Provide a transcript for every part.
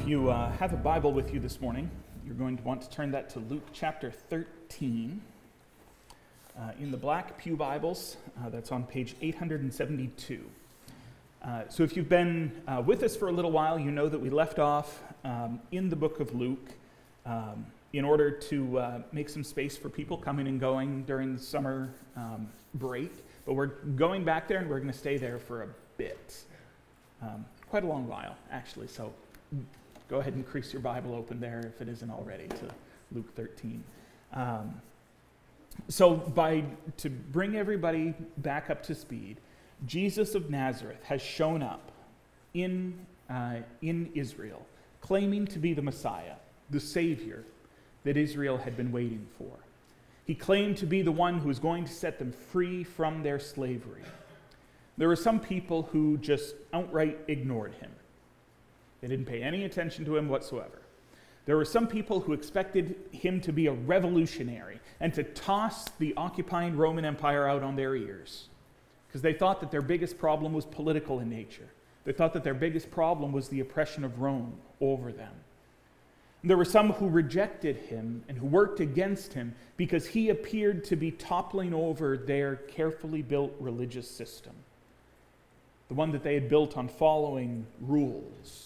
you have a Bible with you this morning, you're going to want to turn that to Luke chapter 13. In the Black Pew Bibles, that's on page 872. So if you've been with us for a little while, you know that we left off in the book of Luke in order to make some space for people coming and going during the summer break. But we're going back there and we're going to stay there for a bit. Quite a long while, actually, so go ahead and crease your Bible open there if it isn't already to Luke 13. To bring everybody back up to speed, Jesus of Nazareth has shown up in Israel, claiming to be the Messiah, the Savior that Israel had been waiting for. He claimed to be the one who was going to set them free from their slavery. There were some people who just outright ignored him. They didn't pay any attention to him whatsoever. There were some people who expected him to be a revolutionary and to toss the occupying Roman Empire out on their ears because they thought that their biggest problem was political in nature. They thought that their biggest problem was the oppression of Rome over them. And there were some who rejected him and who worked against him because he appeared to be toppling over their carefully built religious system, the one that they had built on following rules.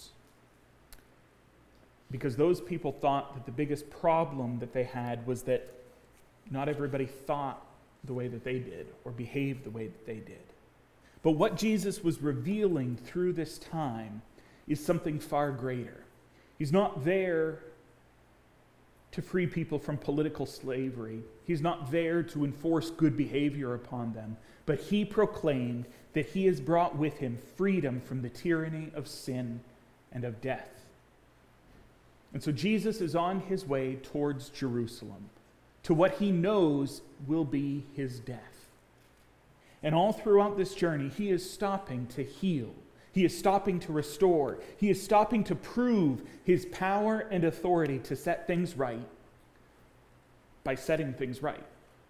Because those people thought that the biggest problem that they had was that not everybody thought the way that they did or behaved the way that they did. But what Jesus was revealing through this time is something far greater. He's not there to free people from political slavery. He's not there to enforce good behavior upon them. But he proclaimed that he has brought with him freedom from the tyranny of sin and of death. And so Jesus is on his way towards Jerusalem, to what he knows will be his death. And all throughout this journey, he is stopping to heal. He is stopping to restore. He is stopping to prove his power and authority to set things right by setting things right.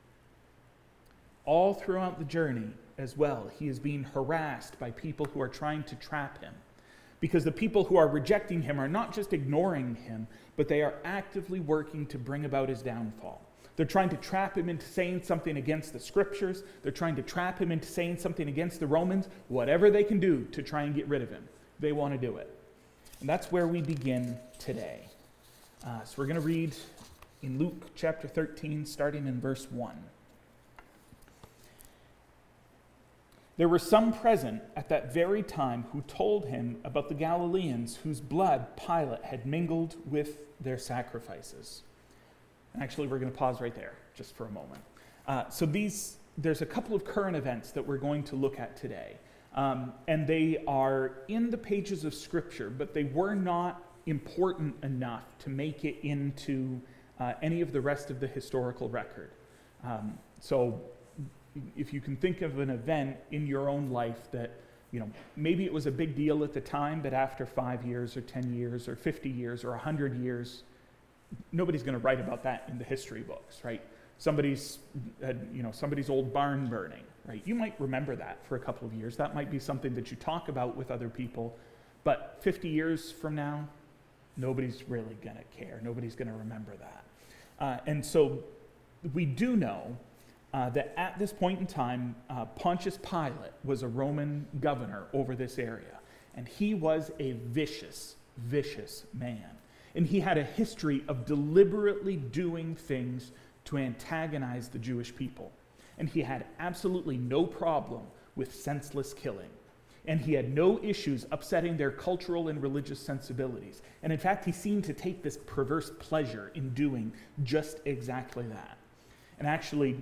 All throughout the journey as well, he is being harassed by people who are trying to trap him. Because the people who are rejecting him are not just ignoring him, but they are actively working to bring about his downfall. They're trying to trap him into saying something against the scriptures. They're trying to trap him into saying something against the Romans. Whatever they can do to try and get rid of him, they want to do it. And that's where we begin today. So we're going to read in Luke chapter 13, starting in verse 1. There were some present at that very time who told him about the Galileans whose blood Pilate had mingled with their sacrifices. Actually, we're going to pause right there just for a moment. There's a couple of current events that we're going to look at today. And they are in the pages of Scripture, but they were not important enough to make it into any of the rest of the historical record. So if you can think of an event in your own life that, maybe it was a big deal at the time, but after 5 years or 10 years or 50 years or 100 years, nobody's going to write about that in the history books, right? Somebody's old barn burning, right? You might remember that for a couple of years. That might be something that you talk about with other people, but 50 years from now, nobody's really going to care. Nobody's going to remember that. And so we do know that at this point in time, Pontius Pilate was a Roman governor over this area. And he was a vicious, vicious man. And he had a history of deliberately doing things to antagonize the Jewish people. And he had absolutely no problem with senseless killing. And he had no issues upsetting their cultural and religious sensibilities. And in fact, he seemed to take this perverse pleasure in doing just exactly that. And actually,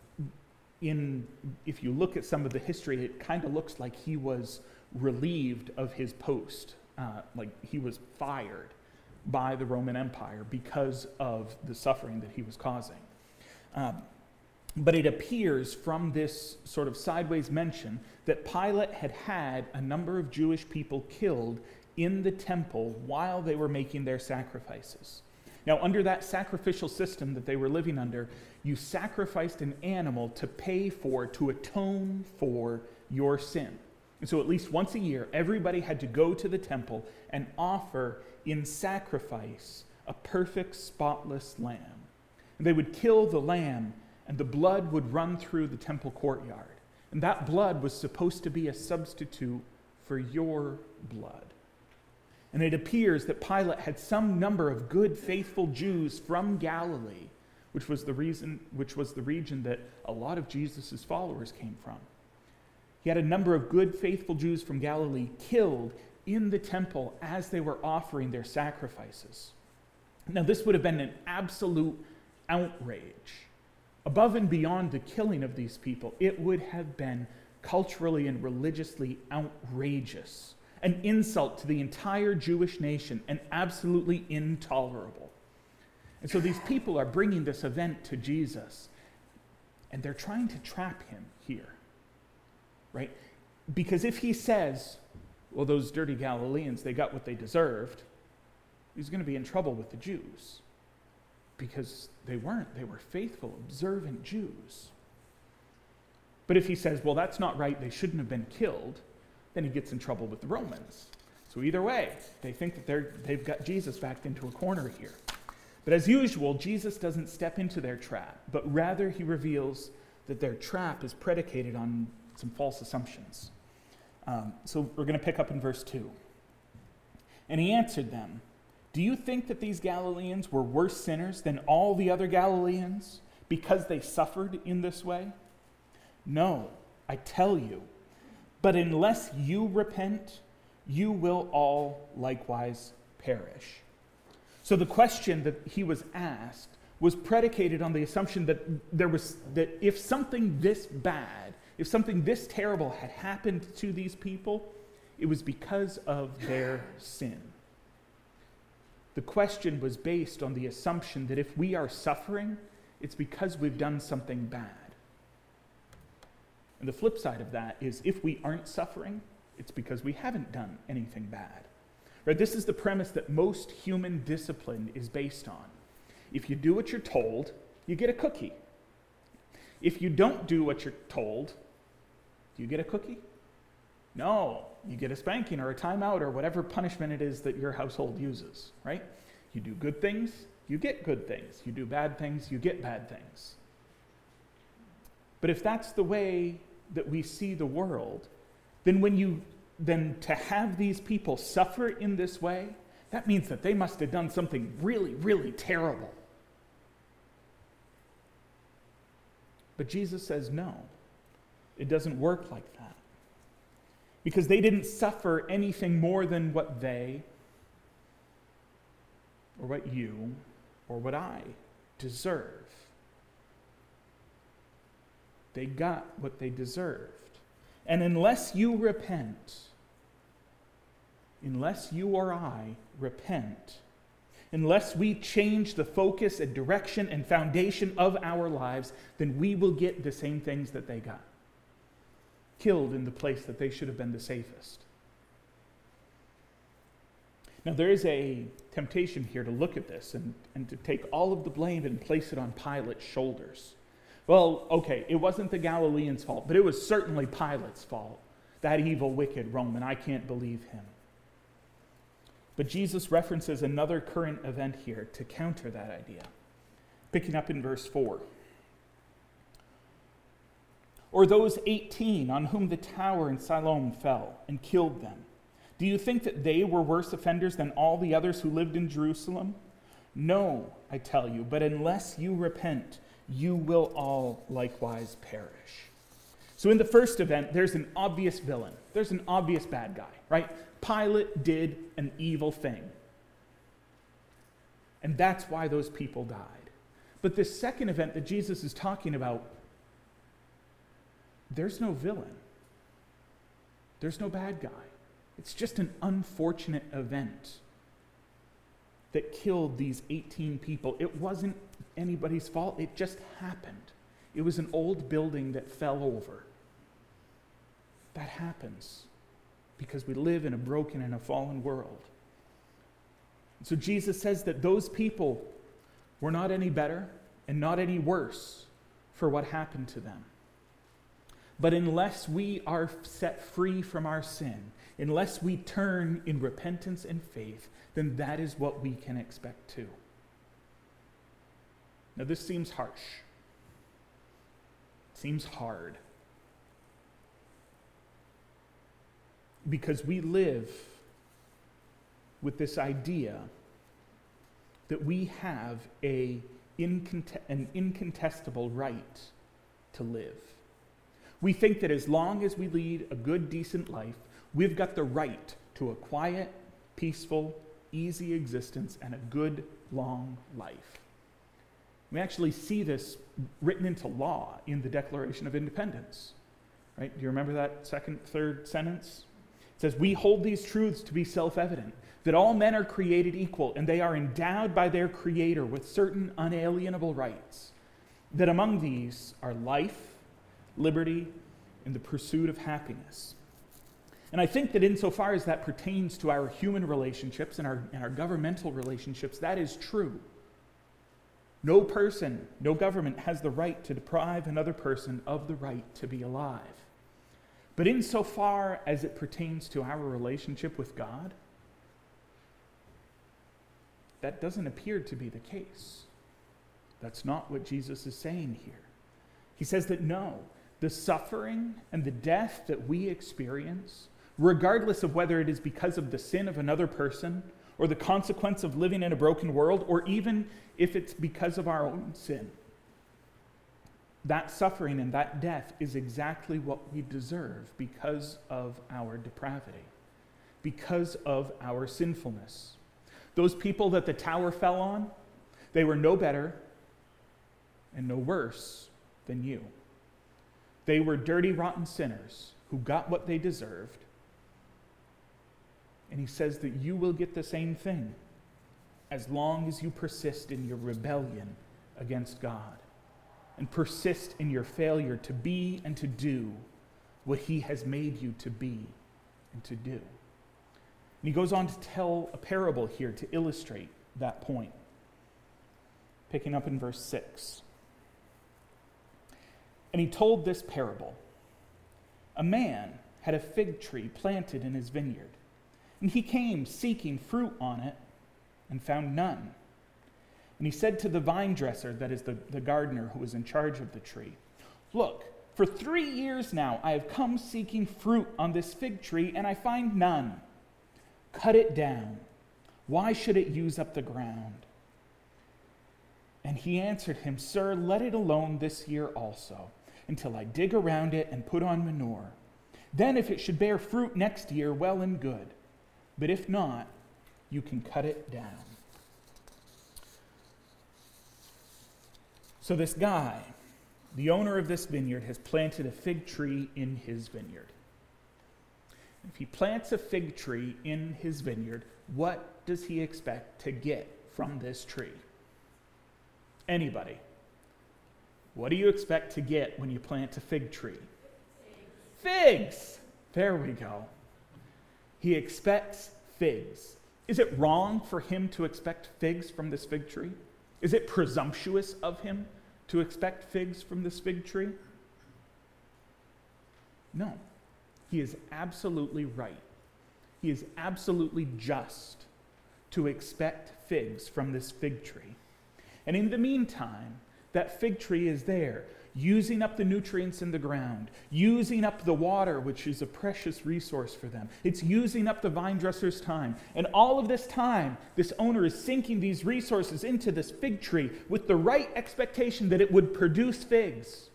if you look at some of the history, it kind of looks like he was relieved of his post, like he was fired by the Roman Empire because of the suffering that he was causing. But it appears from this sort of sideways mention that Pilate had had a number of Jewish people killed in the temple while they were making their sacrifices. Now, under that sacrificial system that they were living under, you sacrificed an animal to atone for your sin. And so at least once a year, everybody had to go to the temple and offer in sacrifice a perfect, spotless lamb. And they would kill the lamb, and the blood would run through the temple courtyard. And that blood was supposed to be a substitute for your blood. And it appears that Pilate had some number of good, faithful Jews from Galilee, which was the region that a lot of Jesus' followers came from. He had a number of good, faithful Jews from Galilee killed in the temple as they were offering their sacrifices. Now, this would have been an absolute outrage. Above and beyond the killing of these people, it would have been culturally and religiously outrageous, an insult to the entire Jewish nation, and absolutely intolerable. And so these people are bringing this event to Jesus, and they're trying to trap him here, right? Because if he says, well, those dirty Galileans, they got what they deserved, he's going to be in trouble with the Jews. Because they weren't. They were faithful, observant Jews. But if he says, well, that's not right, they shouldn't have been killed, then he gets in trouble with the Romans. So either way, they think that they've got Jesus backed into a corner here. But as usual, Jesus doesn't step into their trap, but rather he reveals that their trap is predicated on some false assumptions. So we're going to pick up in verse 2. And he answered them, do you think that these Galileans were worse sinners than all the other Galileans because they suffered in this way? No, I tell you. But unless you repent, you will all likewise perish. So the question that he was asked was predicated on the assumption that if something this bad, if something this terrible had happened to these people, it was because of their sin. The question was based on the assumption that if we are suffering, it's because we've done something bad. And the flip side of that is if we aren't suffering, it's because we haven't done anything bad. Right? This is the premise that most human discipline is based on. If you do what you're told, you get a cookie. If you don't do what you're told, do you get a cookie? No, you get a spanking or a timeout or whatever punishment it is that your household uses, right? You do good things, you get good things. You do bad things, you get bad things. But if that's the way that we see the world, then to have these people suffer in this way, that means that they must have done something really, really terrible. But Jesus says no, it doesn't work like that. Because they didn't suffer anything more than what they, or what you, or what I deserve. They got what they deserved. And unless you repent, unless you or I repent, unless we change the focus and direction and foundation of our lives, then we will get the same things that they got. Killed in the place that they should have been the safest. Now there is a temptation here to look at this and to take all of the blame and place it on Pilate's shoulders. Well, okay, it wasn't the Galileans' fault, but it was certainly Pilate's fault. That evil, wicked Roman, I can't believe him. But Jesus references another current event here to counter that idea. Picking up in verse 4. Or those 18 on whom the tower in Siloam fell and killed them. Do you think that they were worse offenders than all the others who lived in Jerusalem? No, I tell you, but unless you repent, you will all likewise perish. So in the first event, there's an obvious villain. There's an obvious bad guy, right? Pilate did an evil thing. And that's why those people died. But this second event that Jesus is talking about, there's no villain. There's no bad guy. It's just an unfortunate event that killed these 18 people. It wasn't anybody's fault. It just happened. It was an old building that fell over. That happens because we live in a broken and a fallen world. So Jesus says that those people were not any better and not any worse for what happened to them. But unless we are set free from our sin, unless we turn in repentance and faith, then that is what we can expect too. Now, this seems harsh. It seems hard. Because we live with this idea that we have an incontestable right to live. We think that as long as we lead a good, decent life, we've got the right to a quiet, peaceful, easy existence and a good, long life. We actually see this written into law in the Declaration of Independence. Right? Do you remember that third sentence? It says, "We hold these truths to be self-evident, that all men are created equal, and they are endowed by their Creator with certain unalienable rights, that among these are life, liberty, and the pursuit of happiness." And I think that insofar as that pertains to our human relationships and our governmental relationships, that is true. No person, no government has the right to deprive another person of the right to be alive. But insofar as it pertains to our relationship with God, that doesn't appear to be the case. That's not what Jesus is saying here. He says that no, the suffering and the death that we experience, regardless of whether it is because of the sin of another person or the consequence of living in a broken world, or even if it's because of our own sin, that suffering and that death is exactly what we deserve because of our depravity, because of our sinfulness. Those people that the tower fell on, they were no better and no worse than you. They were dirty, rotten sinners who got what they deserved. And he says that you will get the same thing as long as you persist in your rebellion against God and persist in your failure to be and to do what he has made you to be and to do. And he goes on to tell a parable here to illustrate that point. Picking up in verse 6. "And he told this parable. A man had a fig tree planted in his vineyard, and he came seeking fruit on it and found none. And he said to the vine dresser, that is the gardener who was in charge of the tree, 'Look, for 3 years now I have come seeking fruit on this fig tree, and I find none. Cut it down. Why should it use up the ground?' And he answered him, 'Sir, let it alone this year also, until I dig around it and put on manure. Then if it should bear fruit next year, well and good. But if not, you can cut it down.'" So this guy, the owner of this vineyard, has planted a fig tree in his vineyard. If he plants a fig tree in his vineyard, what does he expect to get from this tree? Anybody? What do you expect to get when you plant a fig tree? Figs! There we go. He expects figs. Is it wrong for him to expect figs from this fig tree? Is it presumptuous of him to expect figs from this fig tree? No. He is absolutely right. He is absolutely just to expect figs from this fig tree. And in the meantime, that fig tree is there, using up the nutrients in the ground, using up the water, which is a precious resource for them. It's using up the vine dresser's time. And all of this time, this owner is sinking these resources into this fig tree with the right expectation that it would produce figs.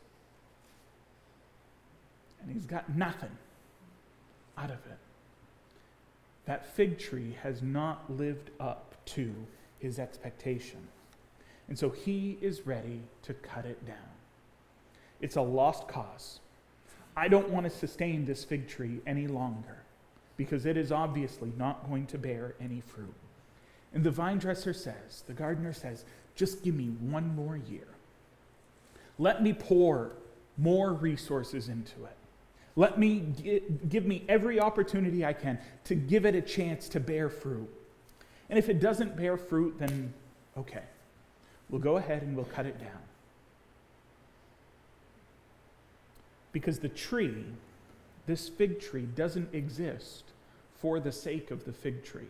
And he's got nothing out of it. That fig tree has not lived up to his expectation. And so he is ready to cut it down. It's a lost cause. I don't want to sustain this fig tree any longer because it is obviously not going to bear any fruit. And the vine dresser says, the gardener says, just give me 1 more year. Let me pour more resources into it. Let me give me every opportunity I can to give it a chance to bear fruit. And if it doesn't bear fruit, then okay, we'll go ahead and we'll cut it down. Because the tree, this fig tree, doesn't exist for the sake of the fig tree.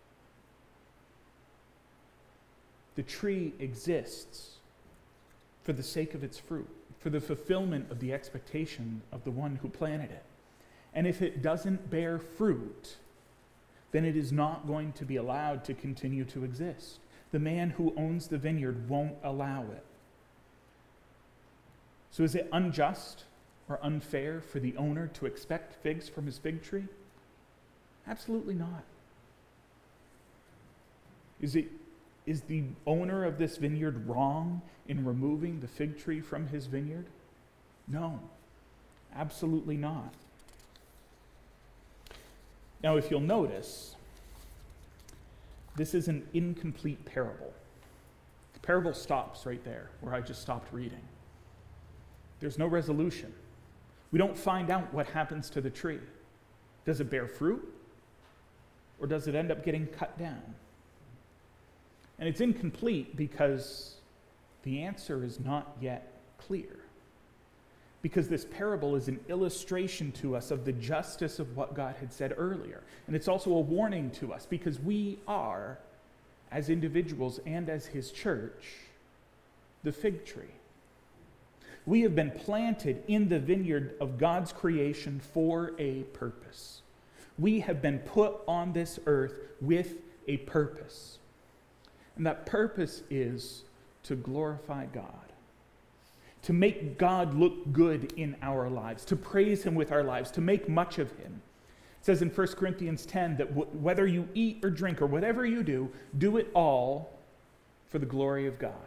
The tree exists for the sake of its fruit, for the fulfillment of the expectation of the one who planted it. And if it doesn't bear fruit, then it is not going to be allowed to continue to exist. The man who owns the vineyard won't allow it. So is it unjust or unfair for the owner to expect figs from his fig tree? Absolutely not. Is the owner of this vineyard wrong in removing the fig tree from his vineyard? No, absolutely not. Now, if you'll notice, this is an incomplete parable. The parable stops right there, where I just stopped reading. There's no resolution. We don't find out what happens to the tree. Does it bear fruit? Or does it end up getting cut down? And it's incomplete because the answer is not yet clear. Because this parable is an illustration to us of the justice of what God had said earlier. And it's also a warning to us because we are, as individuals and as his church, the fig tree. We have been planted in the vineyard of God's creation for a purpose. We have been put on this earth with a purpose. And that purpose is to glorify God, to make God look good in our lives, to praise him with our lives, to make much of him. It says in 1 Corinthians 10 that whether you eat or drink or whatever you do it all for the glory of God.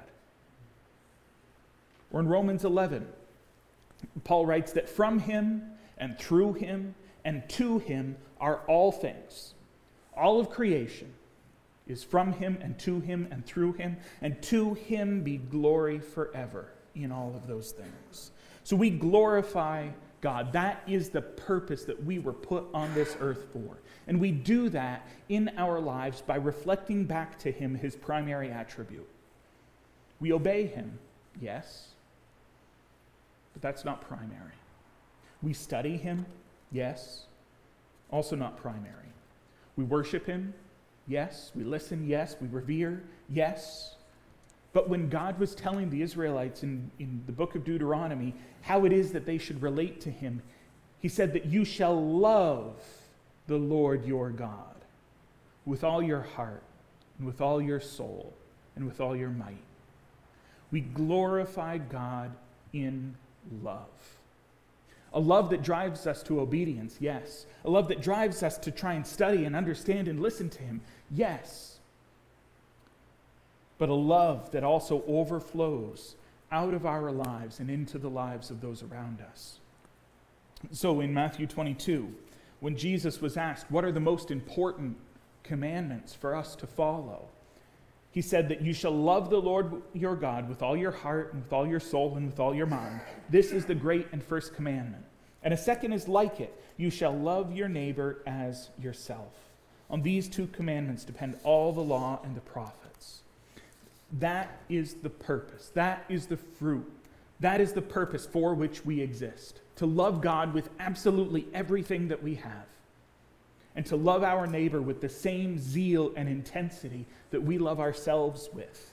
Or in Romans 11, Paul writes that from him and through him and to him are all things. All of creation is from him and to him and through him, and to him be glory forever in all of those things. So we glorify God. That is the purpose that we were put on this earth for. And we do that in our lives by reflecting back to him his primary attribute. We obey him, yes, but that's not primary. We study him, yes, also not primary. We worship him, yes. We listen, yes. We revere, yes. But when God was telling the Israelites in the book of Deuteronomy how it is that they should relate to him, he said that you shall love the Lord your God with all your heart and with all your soul and with all your might. We glorify God in love. A love that drives us to obedience, yes. A love that drives us to try and study and understand and listen to him, yes. But a love that also overflows out of our lives and into the lives of those around us. So in Matthew 22, when Jesus was asked, what are the most important commandments for us to follow? He said that you shall love the Lord your God with all your heart and with all your soul and with all your mind. This is the great and first commandment. And a second is like it. You shall love your neighbor as yourself. On these two commandments depend all the law and the prophets. That is the purpose. That is the fruit. That is the purpose for which we exist. To love God with absolutely everything that we have. And to love our neighbor with the same zeal and intensity that we love ourselves with.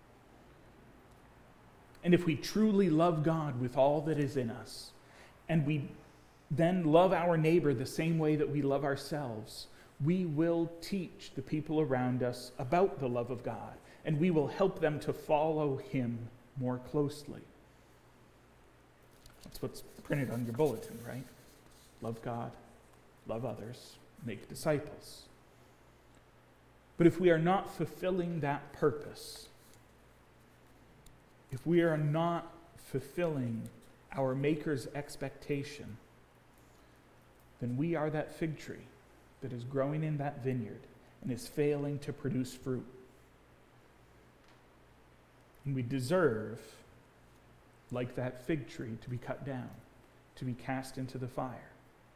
And if we truly love God with all that is in us, and we then love our neighbor the same way that we love ourselves, we will teach the people around us about the love of God, and we will help them to follow him more closely. That's what's printed on your bulletin, right? Love God, love others, make disciples. But if we are not fulfilling that purpose, if we are not fulfilling our Maker's expectation, then we are that fig tree that is growing in that vineyard and is failing to produce fruit. And we deserve, like that fig tree, to be cut down, to be cast into the fire.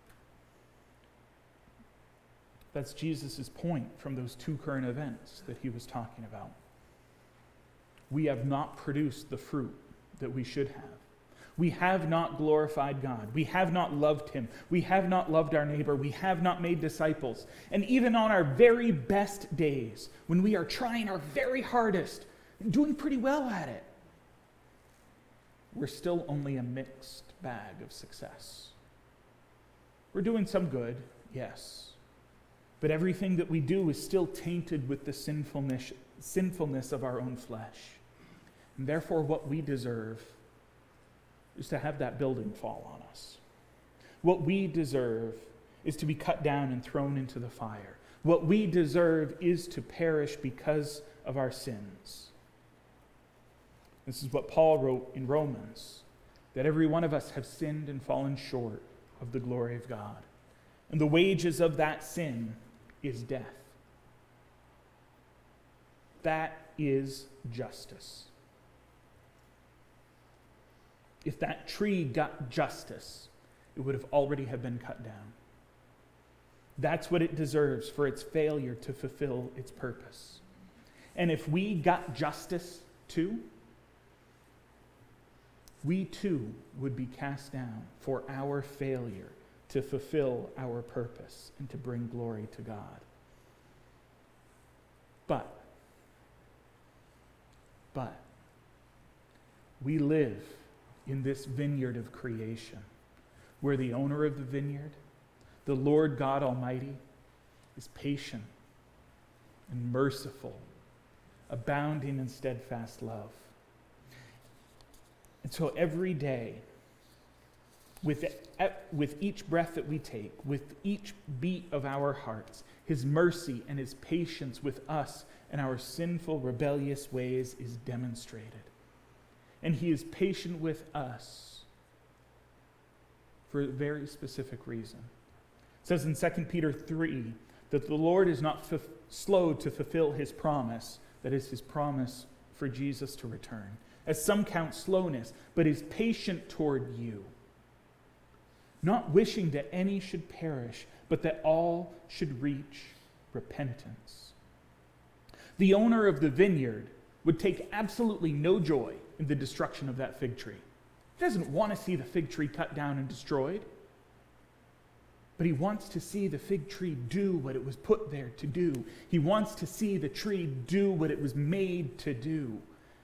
That's Jesus' point from those two current events that he was talking about. We have not produced the fruit that we should have. We have not glorified God. We have not loved him. We have not loved our neighbor. We have not made disciples. And even on our very best days, when we are trying our very hardest and doing pretty well at it, we're still only a mixed bag of success. We're doing some good, yes. But everything that we do is still tainted with the sinfulness of our own flesh. And therefore, what we deserve is to have that building fall on us. What we deserve is to be cut down and thrown into the fire. What we deserve is to perish because of our sins. This is what Paul wrote in Romans, that every one of us have sinned and fallen short of the glory of God. And the wages of that sin is death. That is justice. If that tree got justice, it would have already have been cut down. That's what it deserves for its failure to fulfill its purpose. And if we got justice too, we too would be cast down for our failure to fulfill our purpose and to bring glory to God. But we live in this vineyard of creation, where the owner of the vineyard, the Lord God Almighty, is patient and merciful, abounding in steadfast love. And so every day, with each breath that we take, with each beat of our hearts, his mercy and his patience with us and our sinful, rebellious ways is demonstrated. And he is patient with us for a very specific reason. It says in 2 Peter 3 that the Lord is not slow to fulfill his promise, that is his promise for Jesus to return, as some count slowness, but is patient toward you, not wishing that any should perish, but that all should reach repentance. The owner of the vineyard would take absolutely no joy in the destruction of that fig tree. He doesn't want to see the fig tree cut down and destroyed, but he wants to see the fig tree do what it was put there to do. He wants to see the tree do what it was made to do.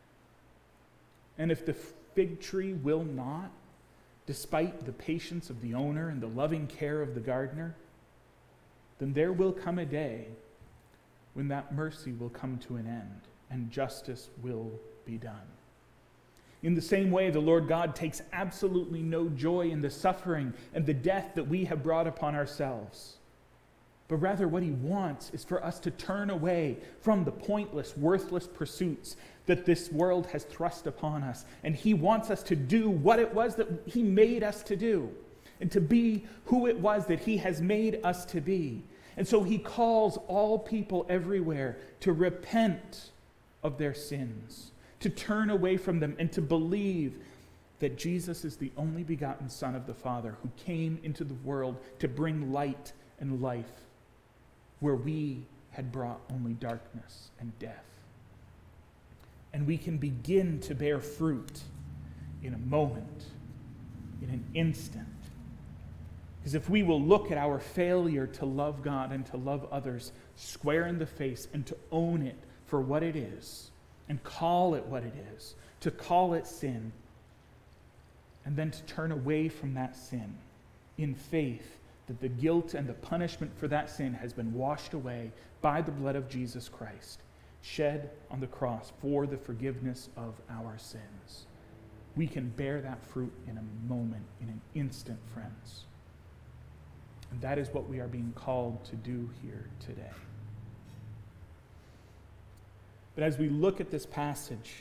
And if the fig tree will not, despite the patience of the owner and the loving care of the gardener, then there will come a day when that mercy will come to an end and justice will be done. In the same way, the Lord God takes absolutely no joy in the suffering and the death that we have brought upon ourselves. But rather what he wants is for us to turn away from the pointless, worthless pursuits that this world has thrust upon us. And he wants us to do what it was that he made us to do, and to be who it was that he has made us to be. And so he calls all people everywhere to repent of their sins, to turn away from them, and to believe that Jesus is the only begotten Son of the Father, who came into the world to bring light and life where we had brought only darkness and death. And we can begin to bear fruit in a moment, in an instant. Because if we will look at our failure to love God and to love others square in the face and to own it for what it is, and call it what it is, to call it sin, and then to turn away from that sin in faith that the guilt and the punishment for that sin has been washed away by the blood of Jesus Christ, shed on the cross for the forgiveness of our sins. We can bear that fruit in a moment, in an instant, friends. And that is what we are being called to do here today. But as we look at this passage,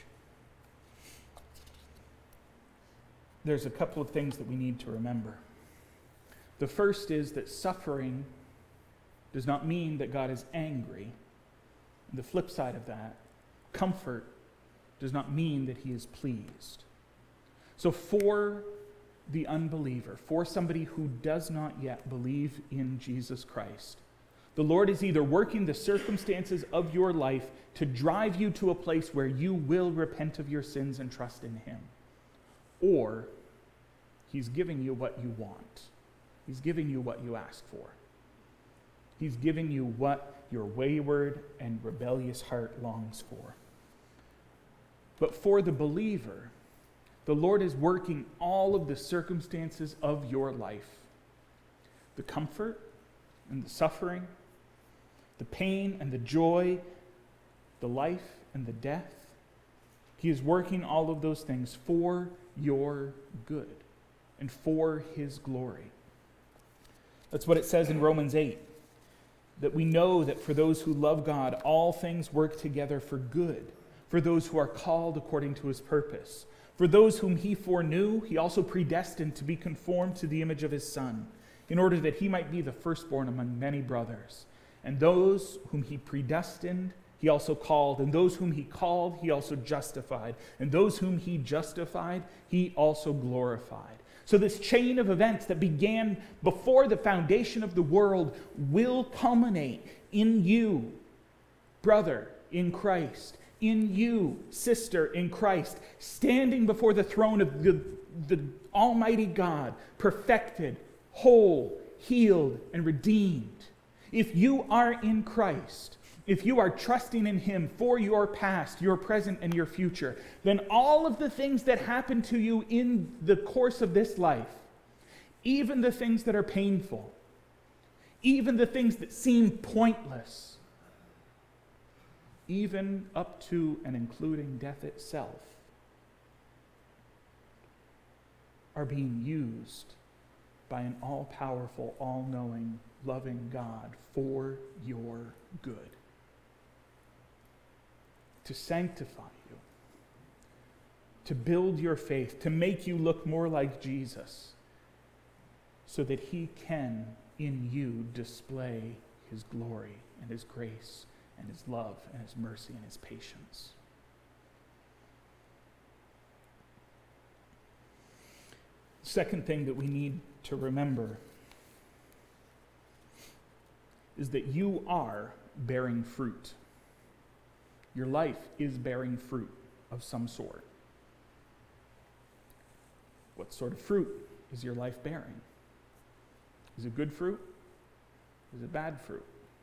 there's a couple of things that we need to remember. The first is that suffering does not mean that God is angry. And the flip side of that, comfort does not mean that he is pleased. So for the unbeliever, for somebody who does not yet believe in Jesus Christ, the Lord is either working the circumstances of your life to drive you to a place where you will repent of your sins and trust in him, or He's giving you what you want. He's giving you what you ask for. He's giving you what your wayward and rebellious heart longs for. But for the believer, the Lord is working all of the circumstances of your life. The comfort and the suffering, the pain and the joy, the life and the death. He is working all of those things for your good and for his glory. That's what it says in Romans 8, that we know that for those who love God, all things work together for good, for those who are called according to his purpose. For those whom he foreknew, he also predestined to be conformed to the image of his Son, in order that he might be the firstborn among many brothers. And those whom he predestined, he also called. And those whom he called, he also justified. And those whom he justified, he also glorified. So this chain of events that began before the foundation of the world will culminate in you, brother, in Christ. In you, sister, in Christ, standing before the throne of the Almighty God, perfected, whole, healed, and redeemed. If you are in Christ, if you are trusting in him for your past, your present, and your future, then all of the things that happen to you in the course of this life, even the things that are painful, even the things that seem pointless, even up to and including death itself, are being used by an all-powerful, all-knowing, loving God for your good. To sanctify you, to build your faith, to make you look more like Jesus, so that he can, in you, display his glory and his grace and his love and his mercy and his patience. Second thing that we need to remember is that you are bearing fruit. Your life is bearing fruit of some sort. What sort of fruit is your life bearing? Is it good fruit? Is it bad fruit?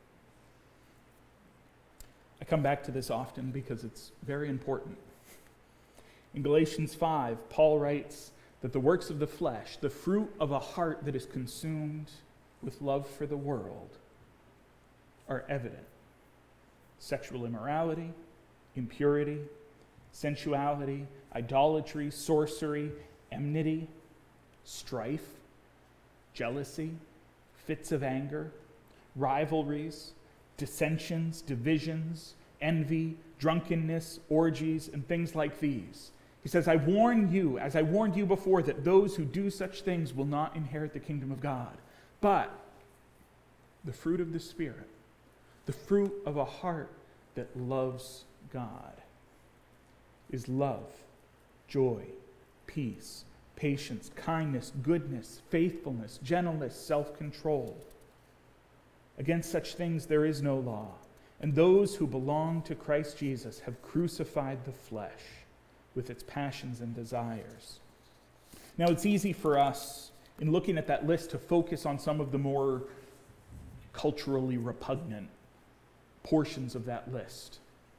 I come back to this often because it's very important. In Galatians 5, Paul writes that the works of the flesh, the fruit of a heart that is consumed with love for the world, are evident. Sexual immorality, impurity, sensuality, idolatry, sorcery, enmity, strife, jealousy, fits of anger, rivalries, dissensions, divisions, envy, drunkenness, orgies, and things like these. He says, I warn you, as I warned you before, that those who do such things will not inherit the kingdom of God. But the fruit of the Spirit, the fruit of a heart that loves God, is love, joy, peace, patience, kindness, goodness, faithfulness, gentleness, self-control. Against such things there is no law. And those who belong to Christ Jesus have crucified the flesh with its passions and desires. Now, it's easy for us, in looking at that list, to focus on some of the more culturally repugnant portions of that list.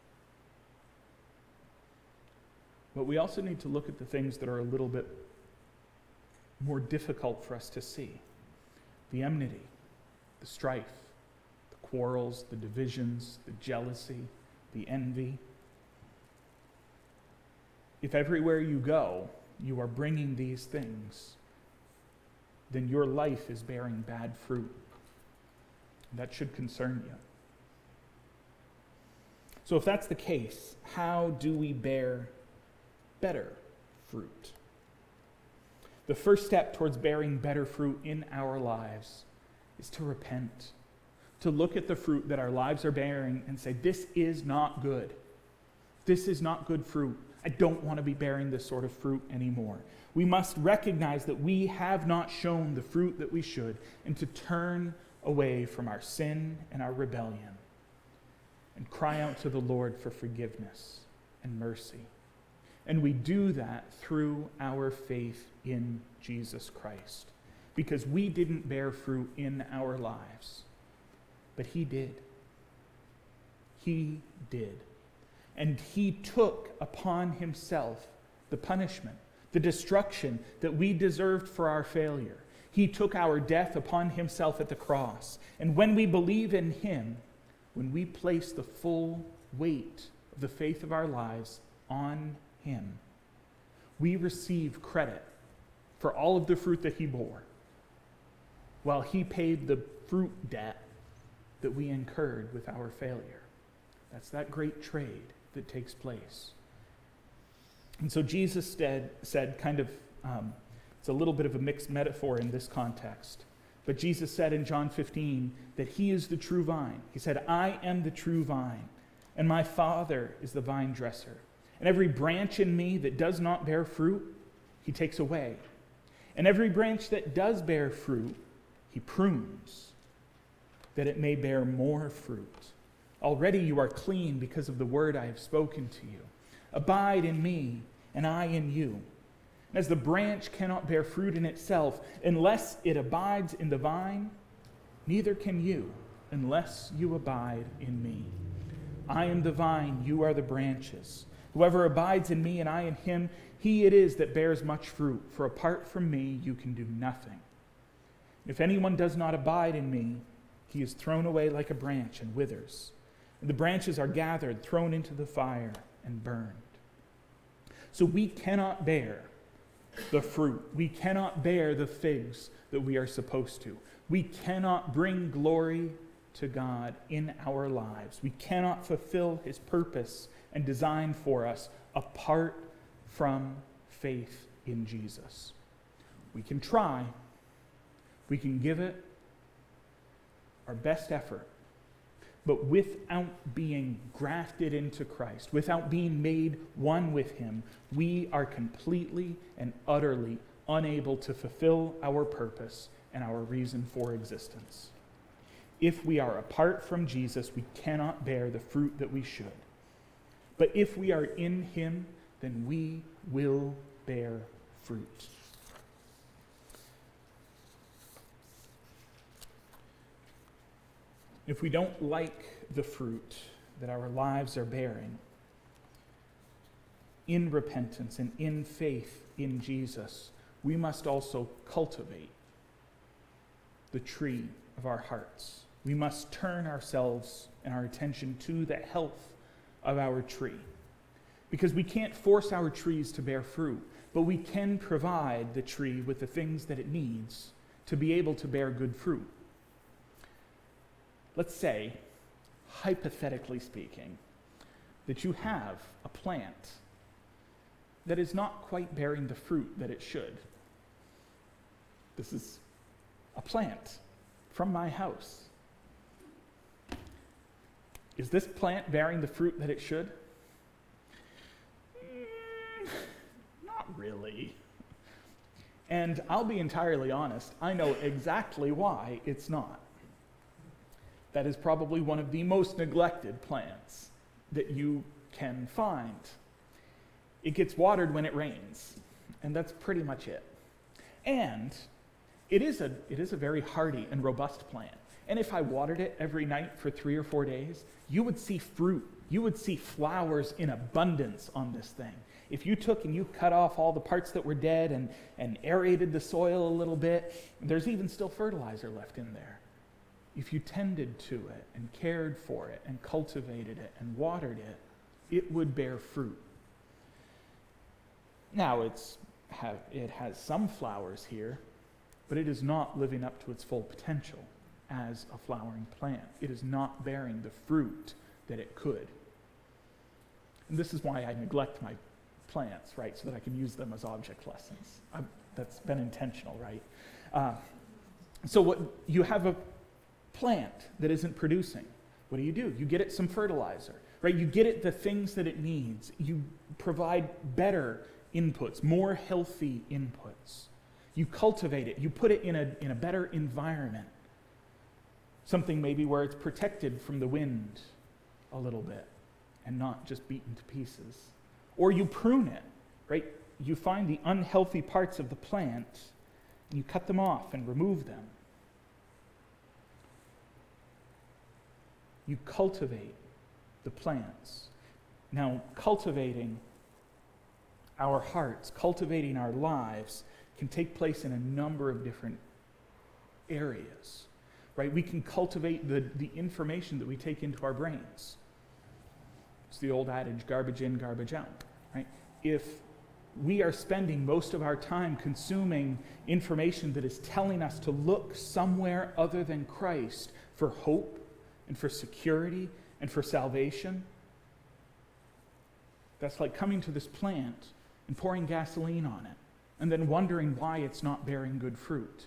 But we also need to look at the things that are a little bit more difficult for us to see. The enmity, the strife, the quarrels, the divisions, the jealousy, the envy. If everywhere you go, you are bringing these things, then your life is bearing bad fruit. That should concern you. So if that's the case, how do we bear better fruit? The first step towards bearing better fruit in our lives is to repent, to look at the fruit that our lives are bearing and say, this is not good. This is not good fruit. I don't want to be bearing this sort of fruit anymore. We must recognize that we have not shown the fruit that we should, and to turn away from our sin and our rebellion and cry out to the Lord for forgiveness and mercy And we do that through our faith in Jesus Christ. Because we didn't bear fruit in our lives, but he did. He did. And he took upon himself the punishment, the destruction that we deserved for our failure. He took our death upon himself at the cross. And when we believe in him, when we place the full weight of the faith of our lives on him, we receive credit for all of the fruit that he bore, while he paid the fruit debt that we incurred with our failure. That's that great trade that takes place. And so Jesus said kind of, it's a little bit of a mixed metaphor in this context, but Jesus said in John 15 that he is the true vine. He said, I am the true vine, and my Father is the vine dresser. And every branch in me that does not bear fruit, he takes away. And every branch that does bear fruit, he prunes, that it may bear more fruit. Already you are clean because of the word I have spoken to you. Abide in me, and I in you. As the branch cannot bear fruit in itself unless it abides in the vine, neither can you unless you abide in me. I am the vine, you are the branches. Whoever abides in me and I in him, he it is that bears much fruit, for apart from me you can do nothing. If anyone does not abide in me, he is thrown away like a branch and withers. And the branches are gathered, thrown into the fire, and burned. So we cannot bear the fruit. We cannot bear the figs that we are supposed to. We cannot bring glory to God in our lives. We cannot fulfill his purpose and design for us apart from faith in Jesus. We can try. We can give it our best effort. But without being grafted into Christ, without being made one with him, we are completely and utterly unable to fulfill our purpose and our reason for existence. If we are apart from Jesus, we cannot bear the fruit that we should. But if we are in him, then we will bear fruit. If we don't like the fruit that our lives are bearing, in repentance and in faith in Jesus, we must also cultivate the tree of our hearts. We must turn ourselves and our attention to the health of our tree. Because we can't force our trees to bear fruit, but we can provide the tree with the things that it needs to be able to bear good fruit. Let's say, hypothetically speaking, that you have a plant that is not quite bearing the fruit that it should. This is a plant from my house. Is this plant bearing the fruit that it should? Not really. And I'll be entirely honest, I know exactly why it's not. That is probably one of the most neglected plants that you can find. It gets watered when it rains, and that's pretty much it. And it is a very hardy and robust plant. And if I watered it every night for 3 or 4 days, you would see fruit. You would see flowers in abundance on this thing. If you took and you cut off all the parts that were dead and aerated the soil a little bit, there's even still fertilizer left in there. If you tended to it and cared for it and cultivated it and watered it, it would bear fruit. Now, it has some flowers here, but it is not living up to its full potential as a flowering plant. It is not bearing the fruit that it could. And this is why I neglect my plants, right, so that I can use them as object lessons. That's been intentional, right? So what you have a plant that isn't producing. What do? You get it some fertilizer, right? You get it the things that it needs. You provide better inputs, more healthy inputs. You cultivate it. You put it in a better environment. Something maybe where it's protected from the wind a little bit and not just beaten to pieces. Or you prune it, right? You find the unhealthy parts of the plant, and you cut them off and remove them. You cultivate the plants. Now, cultivating our hearts, cultivating our lives, can take place in a number of different areas, right? We can cultivate the information that we take into our brains. It's the old adage, garbage in, garbage out, right? If we are spending most of our time consuming information that is telling us to look somewhere other than Christ for hope and for security and for salvation, that's like coming to this plant and pouring gasoline on it and then wondering why it's not bearing good fruit.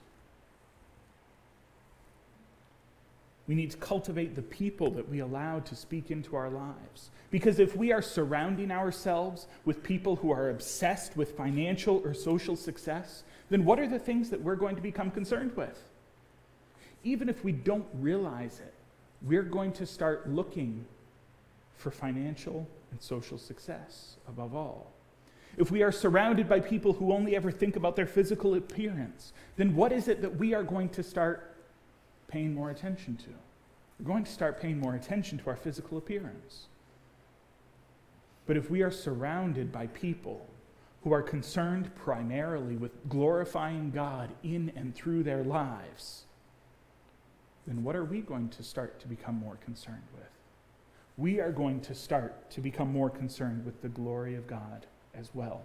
We need to cultivate the people that we allow to speak into our lives. Because if we are surrounding ourselves with people who are obsessed with financial or social success, then what are the things that we're going to become concerned with? Even if we don't realize it, we're going to start looking for financial and social success above all. If we are surrounded by people who only ever think about their physical appearance, then what is it that we are going to start paying more attention to? We're going to start paying more attention to our physical appearance. But if we are surrounded by people who are concerned primarily with glorifying God in and through their lives, then what are we going to start to become more concerned with? We are going to start to become more concerned with the glory of God as well.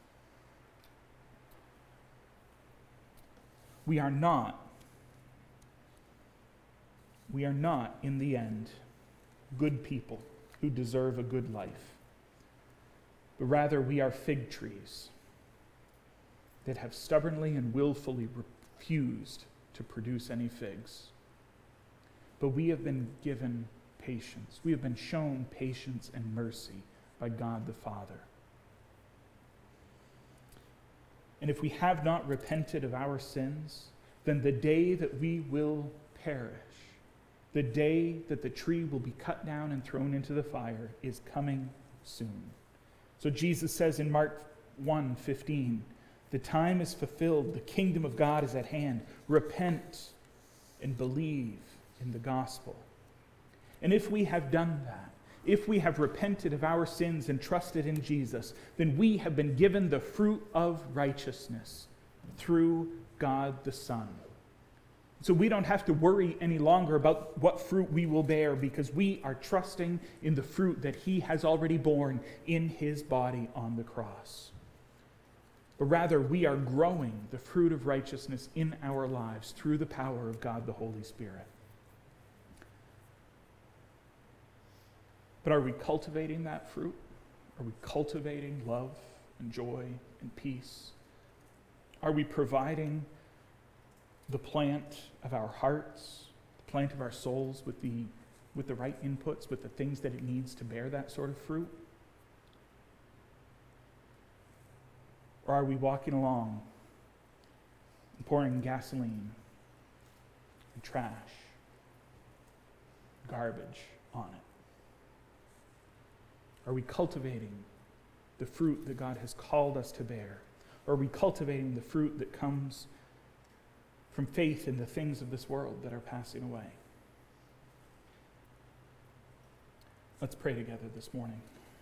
We are not, in the end, good people who deserve a good life, but rather we are fig trees that have stubbornly and willfully refused to produce any figs. But we have been given patience. We have been shown patience and mercy by God the Father. And if we have not repented of our sins, then the day that we will perish, the day that the tree will be cut down and thrown into the fire, is coming soon. So Jesus says in Mark 1:15, the time is fulfilled, the kingdom of God is at hand. Repent and believe in the gospel. And if we have done that, if we have repented of our sins and trusted in Jesus, then we have been given the fruit of righteousness through God the Son. So we don't have to worry any longer about what fruit we will bear, because we are trusting in the fruit that he has already borne in his body on the cross. But rather, we are growing the fruit of righteousness in our lives through the power of God the Holy Spirit. But are we cultivating that fruit? Are we cultivating love and joy and peace? Are we providing the plant of our hearts, the plant of our souls with the right inputs, with the things that it needs to bear that sort of fruit? Or are we walking along and pouring gasoline and trash, garbage on it? Are we cultivating the fruit that God has called us to bear? Or are we cultivating the fruit that comes from faith in the things of this world that are passing away? Let's pray together this morning.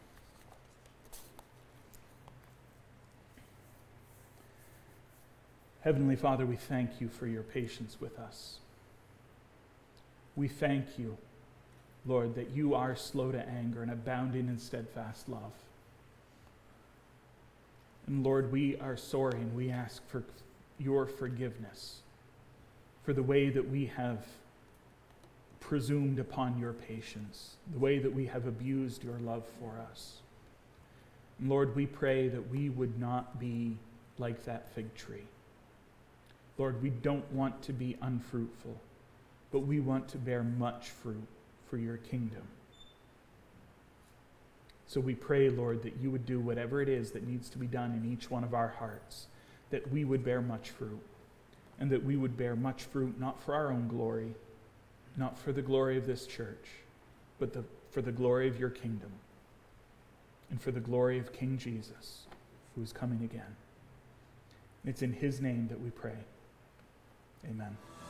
Heavenly Father, we thank you for your patience with us. We thank you, Lord, that you are slow to anger and abounding in steadfast love. And Lord, we are sorry and we ask for your forgiveness for the way that we have presumed upon your patience, the way that we have abused your love for us. And Lord, we pray that we would not be like that fig tree. Lord, we don't want to be unfruitful, but we want to bear much fruit for your kingdom. So we pray, Lord, that you would do whatever it is that needs to be done in each one of our hearts, that we would bear much fruit, and that we would bear much fruit not for our own glory, not for the glory of this church, but for the glory of your kingdom, and for the glory of King Jesus. who is coming again. It's in his name that we pray. Amen.